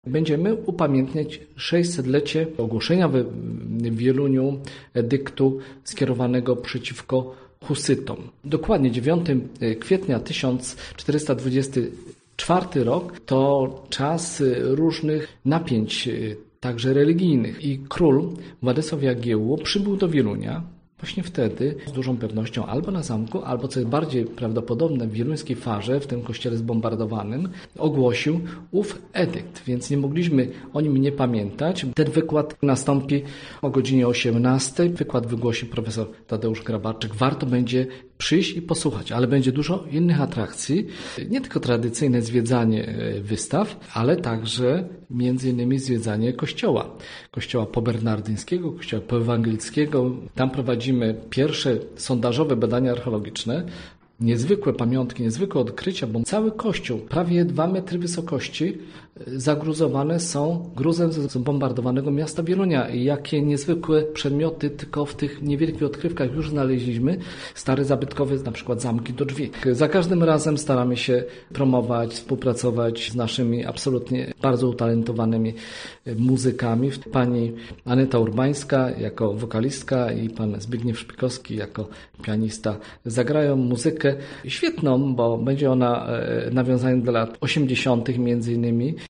Będziemy upamiętniać 600-lecie ogłoszenia w Wieluniu edyktu skierowanego przeciwko husytom. Dokładnie 9 kwietnia 1424 rok to czas różnych napięć, także religijnych. I król Władysław Jagiełło przybył do Wielunia właśnie wtedy, z dużą pewnością albo na zamku, albo co jest bardziej prawdopodobne, w wieluńskiej farze, w tym kościele zbombardowanym, ogłosił ów edykt, więc nie mogliśmy o nim nie pamiętać. Ten wykład nastąpi o godzinie 18. Wykład wygłosi profesor Tadeusz Grabarczyk. Warto będzie przyjść i posłuchać, ale będzie dużo innych atrakcji, nie tylko tradycyjne zwiedzanie wystaw, ale także między innymi zwiedzanie kościoła pobernardyńskiego, kościoła poewangelickiego. Tam prowadzimy pierwsze sondażowe badania archeologiczne, niezwykłe pamiątki, niezwykłe odkrycia, bo cały kościół, prawie 2 metry wysokości, zagruzowane są gruzem ze zbombardowanego miasta Wielunia. I jakie niezwykłe przedmioty tylko w tych niewielkich odkrywkach już znaleźliśmy. Stare zabytkowe, na przykład zamki do drzwi. Za każdym razem staramy się promować, współpracować z naszymi absolutnie bardzo utalentowanymi muzykami. Pani Aneta Urbańska jako wokalistka i pan Zbigniew Szpikowski jako pianista zagrają muzykę świetną, bo będzie ona nawiązaniem do lat 80. między innymi.